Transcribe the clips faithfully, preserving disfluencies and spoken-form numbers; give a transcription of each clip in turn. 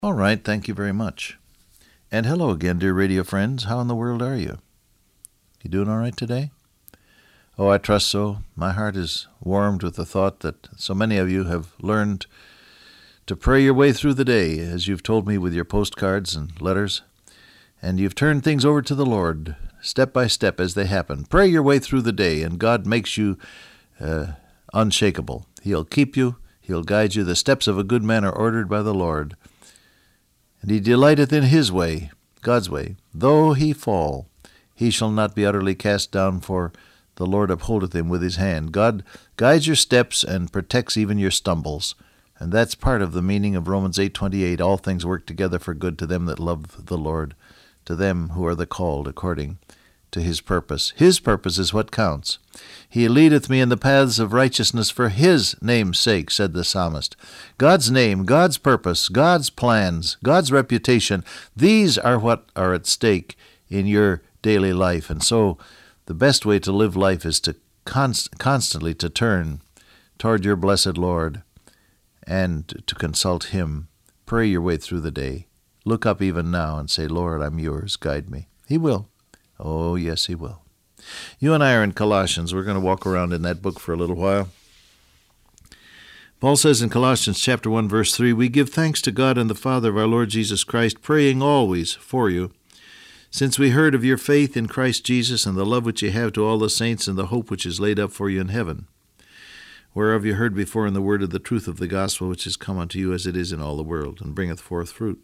All right, thank you very much. And hello again, dear radio friends. How in the world are you? You doing all right today? Oh, I trust so. My heart is warmed with the thought that so many of you have learned to pray your way through the day, as you've told me with your postcards and letters, and you've turned things over to the Lord step by step as they happen. Pray your way through the day, and God makes you uh, unshakable. He'll keep you. He'll guide you. The steps of a good man are ordered by the Lord. And he delighteth in his way, God's way. Though he fall, he shall not be utterly cast down, for the Lord upholdeth him with his hand. God guides your steps and protects even your stumbles. And that's part of the meaning of Romans eight twenty-eight. All things work together for good to them that love the Lord, to them who are the called according to his purpose. His purpose is what counts. He leadeth me in the paths of righteousness for his name's sake, said the psalmist. God's name, God's purpose, God's plans, God's reputation, these are what are at stake in your daily life. And so the best way to live life is to const- constantly to turn toward your blessed Lord and to consult him. Pray your way through the day. Look up even now and say, Lord, I'm yours. Guide me. He will. Oh, yes, he will. You and I are in Colossians. We're going to walk around in that book for a little while. Paul says in Colossians chapter one, verse three, we give thanks to God and the Father of our Lord Jesus Christ, praying always for you, since we heard of your faith in Christ Jesus and the love which you have to all the saints and the hope which is laid up for you in heaven, whereof you heard before in the word of the truth of the gospel, which is come unto you as it is in all the world, and bringeth forth fruit.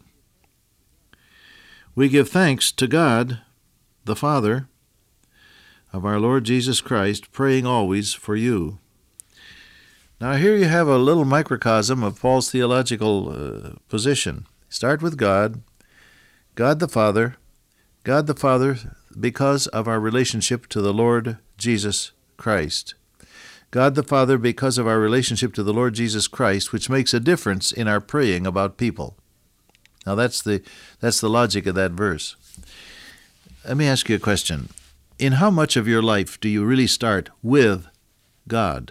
We give thanks to God, the Father of our Lord Jesus Christ, praying always for you. Now here you have a little microcosm of Paul's theological uh, position. Start with God, God the Father, God the Father because of our relationship to the Lord Jesus Christ. God the Father because of our relationship to the Lord Jesus Christ, which makes a difference in our praying about people. Now that's the that's the logic of that verse. Let me ask you a question. In how much of your life do you really start with God?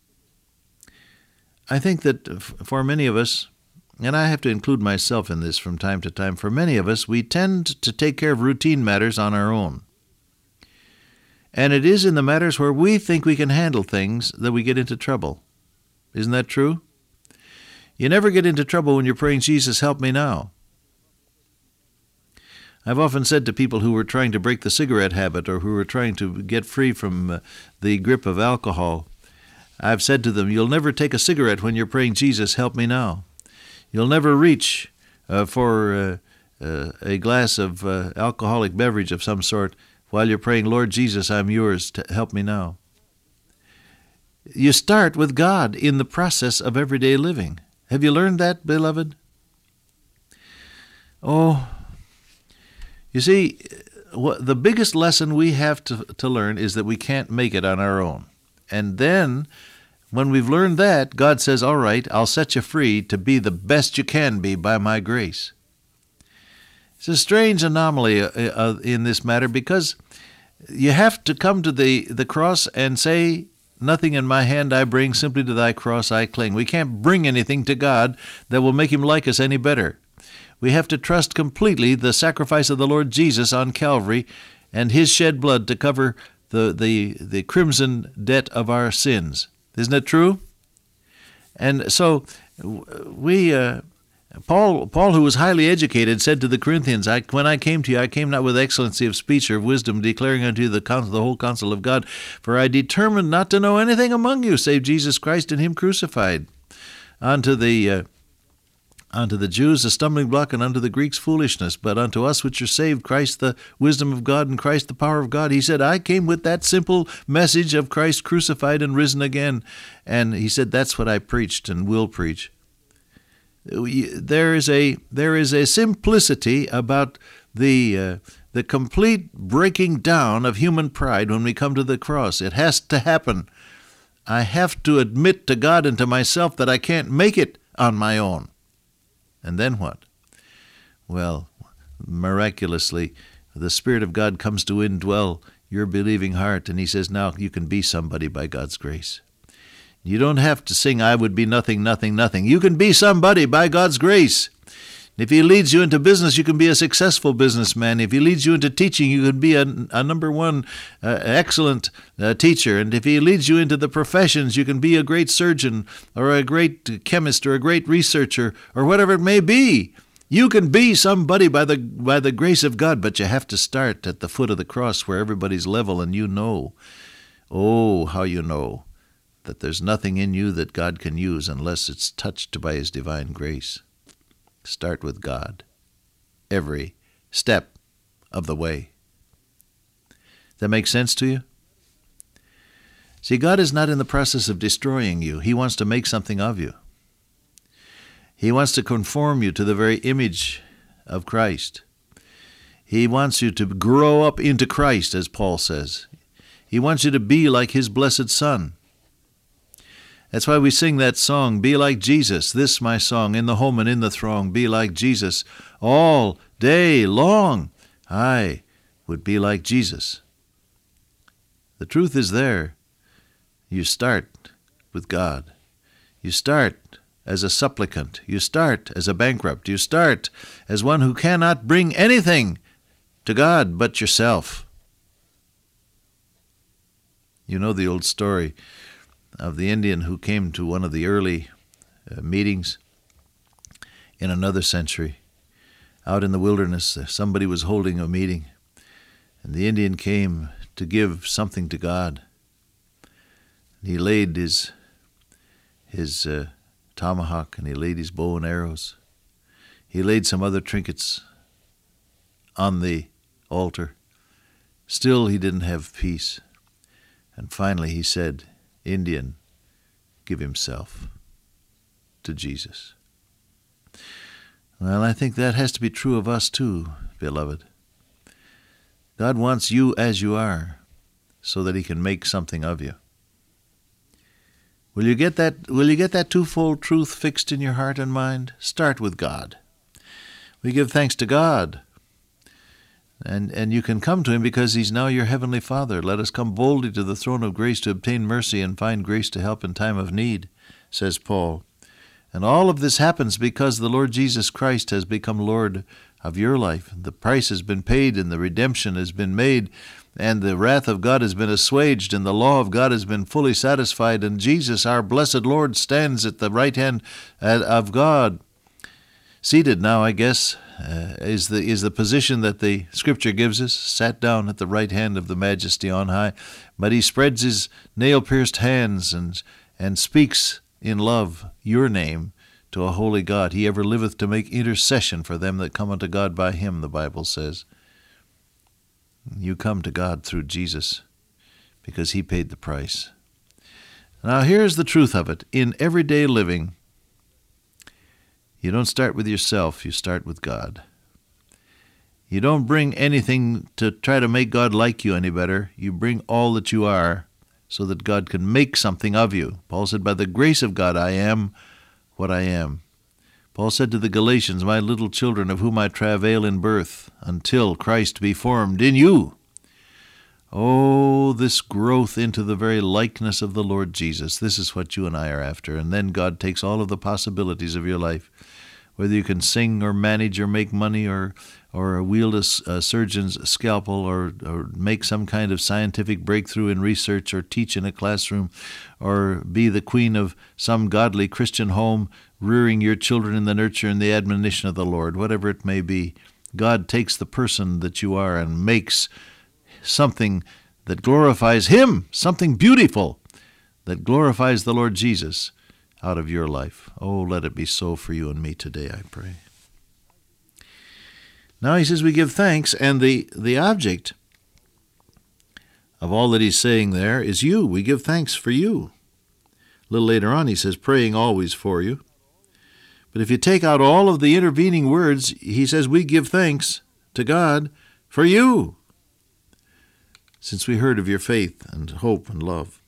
I think that for many of us, and I have to include myself in this from time to time, for many of us, we tend to take care of routine matters on our own. And it is in the matters where we think we can handle things that we get into trouble. Isn't that true? You never get into trouble when you're praying, Jesus, help me now. I've often said to people who were trying to break the cigarette habit or who were trying to get free from uh, the grip of alcohol, I've said to them, you'll never take a cigarette when you're praying, Jesus, help me now. You'll never reach uh, for uh, uh, a glass of uh, alcoholic beverage of some sort while you're praying, Lord Jesus, I'm yours, to help me now. You start with God in the process of everyday living. Have you learned that, beloved? Oh, you see, the biggest lesson we have to, to learn is that we can't make it on our own. And then, when we've learned that, God says, all right, I'll set you free to be the best you can be by my grace. It's a strange anomaly uh, in this matter because you have to come to the, the cross and say, nothing in my hand I bring, simply to thy cross I cling. We can't bring anything to God that will make him like us any better. We have to trust completely the sacrifice of the Lord Jesus on Calvary and his shed blood to cover the, the, the crimson debt of our sins. Isn't that true? And so we, uh, Paul, Paul, who was highly educated, said to the Corinthians, I, when I came to you, I came not with excellency of speech or of wisdom, declaring unto you the, counsel, the whole counsel of God, for I determined not to know anything among you save Jesus Christ and him crucified. Unto the... Uh, Unto the Jews a stumbling block, and unto the Greeks foolishness. But unto us which are saved, Christ the wisdom of God, and Christ the power of God. He said, I came with that simple message of Christ crucified and risen again. And he said, that's what I preached and will preach. There is a there is a simplicity about the uh, the complete breaking down of human pride when we come to the cross. It has to happen. I have to admit to God and to myself that I can't make it on my own. And then what? Well, miraculously, the Spirit of God comes to indwell your believing heart, and he says, now you can be somebody by God's grace. You don't have to sing, I would be nothing, nothing, nothing. You can be somebody by God's grace. If he leads you into business, you can be a successful businessman. If he leads you into teaching, you can be a, a number one uh, excellent uh, teacher. And if he leads you into the professions, you can be a great surgeon or a great chemist or a great researcher or whatever it may be. You can be somebody by the by the grace of God, but you have to start at the foot of the cross where everybody's level, and you know, oh, how you know that there's nothing in you that God can use unless it's touched by his divine grace. Start with God every step of the way. That makes sense to you? See, God is not in the process of destroying you. He wants to make something of you. He wants to conform you to the very image of Christ. He wants you to grow up into Christ, as Paul says. He wants you to be like his blessed Son. That's why we sing that song, Be Like Jesus, this my song, in the home and in the throng, be like Jesus. All day long, I would be like Jesus. The truth is there. You start with God. You start as a supplicant. You start as a bankrupt. You start as one who cannot bring anything to God but yourself. You know the old story of the Indian who came to one of the early uh, meetings in another century. Out in the wilderness, somebody was holding a meeting, and the Indian came to give something to God. He laid his his uh, tomahawk, and he laid his bow and arrows. He laid some other trinkets on the altar. Still, he didn't have peace. And finally he said, Indian, give himself to Jesus. Well, I think that has to be true of us too, beloved. God wants you as you are so that he can make something of you. Will you get that, will you get that twofold truth fixed in your heart and mind? Start with God. We give thanks to God. And and you can come to him because he's now your heavenly Father. Let us come boldly to the throne of grace to obtain mercy and find grace to help in time of need, says Paul. And all of this happens because the Lord Jesus Christ has become Lord of your life. The price has been paid and the redemption has been made, and the wrath of God has been assuaged, and the law of God has been fully satisfied, and Jesus, our blessed Lord, stands at the right hand of God. Seated now, I guess, uh, is the is the position that the Scripture gives us, sat down at the right hand of the Majesty on high. But he spreads his nail-pierced hands and and speaks in love your name to a holy God. He ever liveth to make intercession for them that come unto God by him, the Bible says. You come to God through Jesus because he paid the price. Now here's the truth of it. In everyday living, you don't start with yourself, you start with God. You don't bring anything to try to make God like you any better. You bring all that you are so that God can make something of you. Paul said, by the grace of God I am what I am. Paul said to the Galatians, my little children, of whom I travail in birth, until Christ be formed in you. Oh, this growth into the very likeness of the Lord Jesus. This is what you and I are after. And then God takes all of the possibilities of your life, whether you can sing or manage or make money or or wield a, a surgeon's scalpel or, or make some kind of scientific breakthrough in research or teach in a classroom or be the queen of some godly Christian home, rearing your children in the nurture and the admonition of the Lord, whatever it may be. God takes the person that you are and makes something that glorifies him, something beautiful that glorifies the Lord Jesus out of your life. Oh, let it be so for you and me today, I pray. Now he says we give thanks, and the, the object of all that he's saying there is you. We give thanks for you. A little later on he says, praying always for you. But if you take out all of the intervening words, he says we give thanks to God for you, since we heard of your faith and hope and love.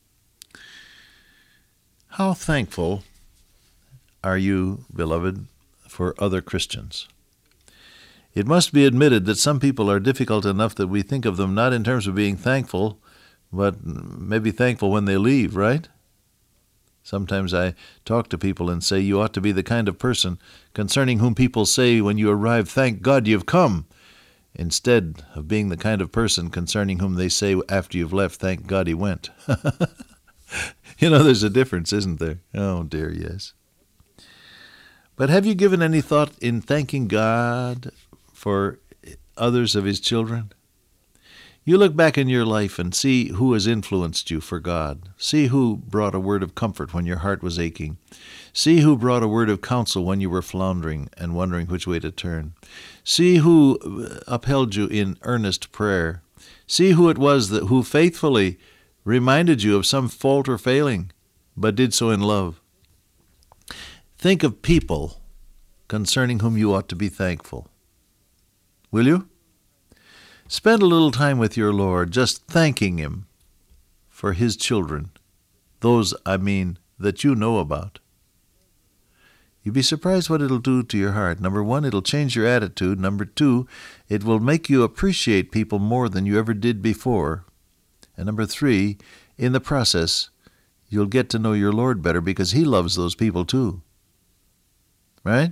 How thankful are you, beloved, for other Christians? It must be admitted that some people are difficult enough that we think of them not in terms of being thankful, but maybe thankful when they leave, right? Sometimes I talk to people and say, you ought to be the kind of person concerning whom people say when you arrive, thank God you've come, instead of being the kind of person concerning whom they say after you've left, thank God he went. You know, there's a difference, isn't there? Oh, dear, yes. But have you given any thought in thanking God for others of his children? You look back in your life and see who has influenced you for God. See who brought a word of comfort when your heart was aching. See who brought a word of counsel when you were floundering and wondering which way to turn. See who upheld you in earnest prayer. See who it was that who faithfully reminded you of some fault or failing, but did so in love. Think of people concerning whom you ought to be thankful. Will you? Spend a little time with your Lord, just thanking him for his children, those, I mean, that you know about. You'd be surprised what it'll do to your heart. Number one, it'll change your attitude. Number two, it will make you appreciate people more than you ever did before. And number three, in the process, you'll get to know your Lord better because he loves those people too. Right?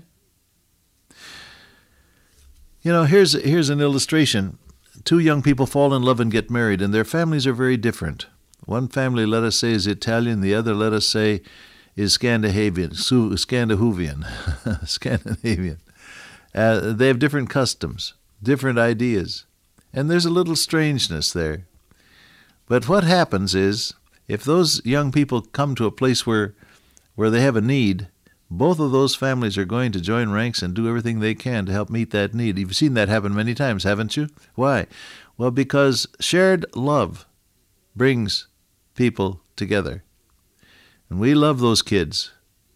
You know, here's here's an illustration. Two young people fall in love and get married, and their families are very different. One family, let us say, is Italian. The other, let us say, is Scandinavian. Scandinavian. Scandinavian. Uh, they have different customs, different ideas, and there's a little strangeness there. But what happens is, if those young people come to a place where, where they have a need, both of those families are going to join ranks and do everything they can to help meet that need. You've seen that happen many times, haven't you? Why? Well, because shared love brings people together. And we love those kids.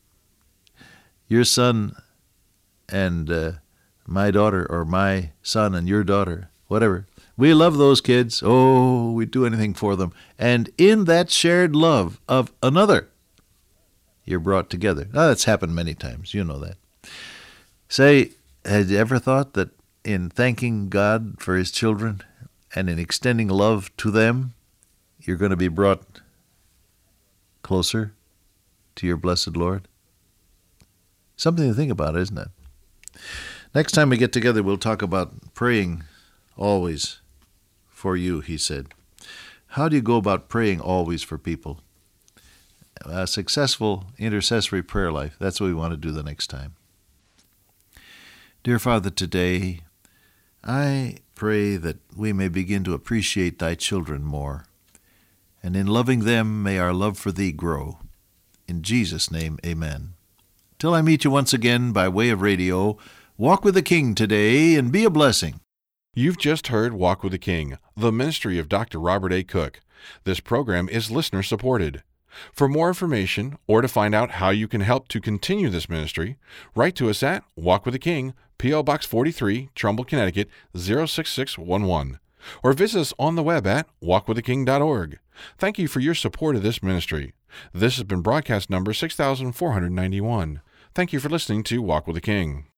Your son and uh, my daughter, or my son and your daughter, whatever. We love those kids. Oh, we'd do anything for them. And in that shared love of another, you're brought together. Now, that's happened many times. You know that. Say, had you ever thought that in thanking God for his children and in extending love to them, you're going to be brought closer to your blessed Lord? Something to think about, isn't it? Next time we get together, we'll talk about praying always for you, he said. How do you go about praying always for people? A successful intercessory prayer life. That's what we want to do the next time. Dear Father, today I pray that we may begin to appreciate thy children more, and in loving them may our love for thee grow. In Jesus' name, amen. Till I meet you once again by way of radio, walk with the King today and be a blessing. You've just heard Walk with the King, the ministry of Doctor Robert A. Cook. This program is listener-supported. For more information or to find out how you can help to continue this ministry, write to us at Walk with the King, P O. Box forty-three, Trumbull, Connecticut, zero six six one one, or visit us on the web at walk with the king dot org. Thank you for your support of this ministry. This has been broadcast number six thousand four hundred ninety-one. Thank you for listening to Walk with the King.